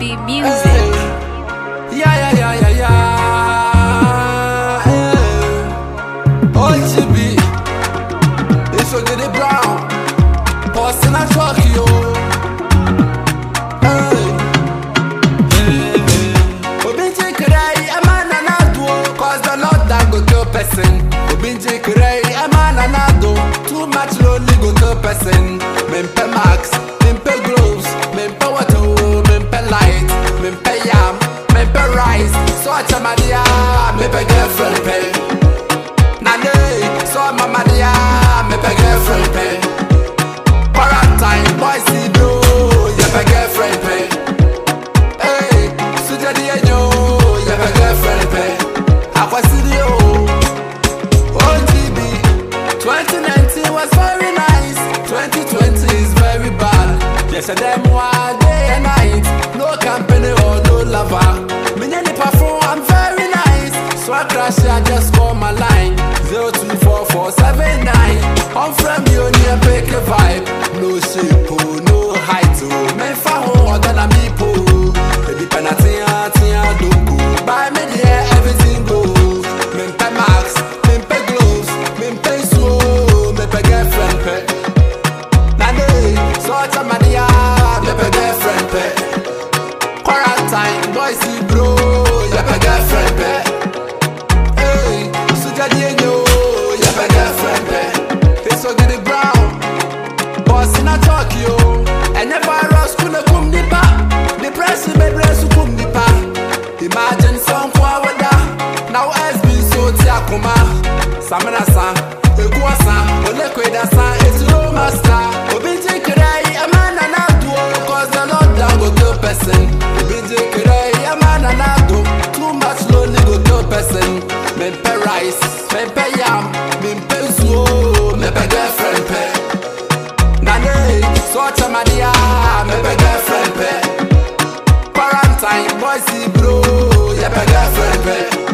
Body music. Hey. Yeah. Hey. OGB, it's a good brown. Posting a truck, yo. Hey. Obinji Kurai, a man and a duo, cause the Lord that go to person. Obinji Kurai, a man and a duo, too much lonely go to person. Mempe Max, Mempe Gloves, Mempe Water, Mempe Light, Mempe Yam, Mempe Rice, so a chamadia, Mempe girlfriend pay. Nane, so a mamadia, Mempe girlfriend pay. Quarantine, boy, see bro, Mempe girlfriend pay. Hey, Sujadi Enyo, Mempe girlfriend pay. Aquasidio, OGB, 2019 was very nice, 2020 is very bad. Yes, them one day and night, no company or no lover. Me any perform, I'm very nice. So I crash, I just call my line 024479. I'm from you near pick a vibe. No shape, no height, me faho or than a me po. Baby penalty, don't go. Buy me there, everything goes. Mempe Max, Mempe Gloves, Mempe so, Mempe girlfriend pay. Nane, so chamadia, Mempe girlfriend pay. Quarantine, boy see bro, Mempe girlfriend pay. Hey, Sujadi Enyo, Mempe girlfriend pay. It's so good brown, boss in a Tokyo. And the virus couldn't come the back. The press me dress to come the back. Imagine some forward now has been so tiakuma. Samana san, Egua san, Olekweda san, it's no master. Obinji Kurai, a man and a duo, cause the Lord down go to person. Obinji Kurai, a man and a duo, too much lonely go to person. Mempe Rice, Mempe Yam, Mempe Zuo, Mempe girlfriend pay. Nane, so chamadia, Mempe girlfriend pay. Quarantine, boy see bro, Mempe girlfriend pay.